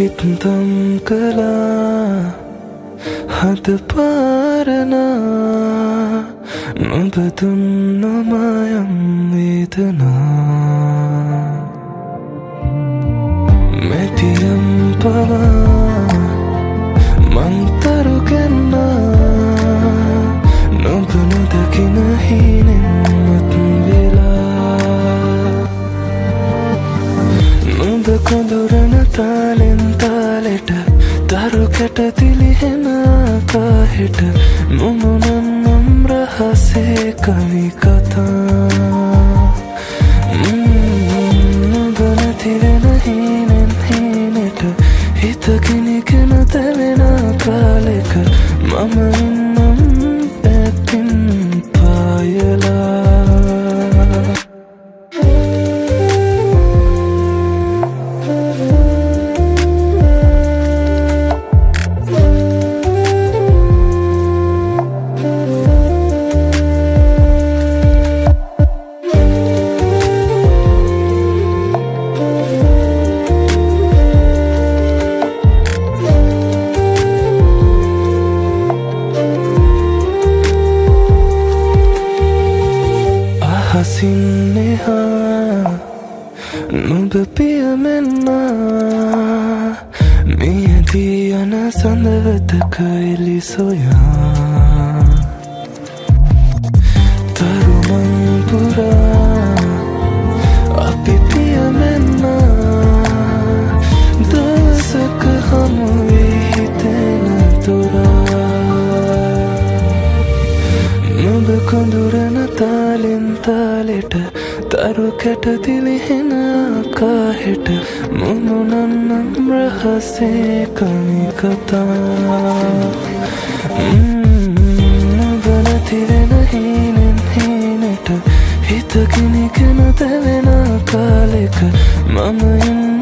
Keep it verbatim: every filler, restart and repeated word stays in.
සිත්තම් කළා හද පාරනා නොබ දුන්නොමයම් වේදනා මෙතියම් පවා මංතරු කෙන්නා නොබ නොදකින හීනෙන් මත් වෙලා නොබ කොඳුරන තාලෙන් තාලෙට තරු කැට තිලිහෙන කාහෙට මුමුණන්නම් රහසේ කවි කතා නොබ නැතිවෙන හීනෙන් හීනෙට හිත කිනිකෙන තැවෙන කාලෙක මම ඉන්නම් පැත්තින් පායලා හසින්නෙහා නොබ පියමෙන්නා මියදී යන සඳවතක එලි සොයා තරුමන් පුරා අපි පියමෙන්නා දවසක හමුවේ හිතෙන තුරා නොබ කොඳුරන තාලෙන් තාලෙට තරු කැට තිලිහෙන කාහෙට මුමුණන්නම් රහසේ කවි කතා නොබ නැතිවෙන හීනෙන් හීනෙට හිත කිනිකෙන තැවෙන කාලෙක මම ඉන්න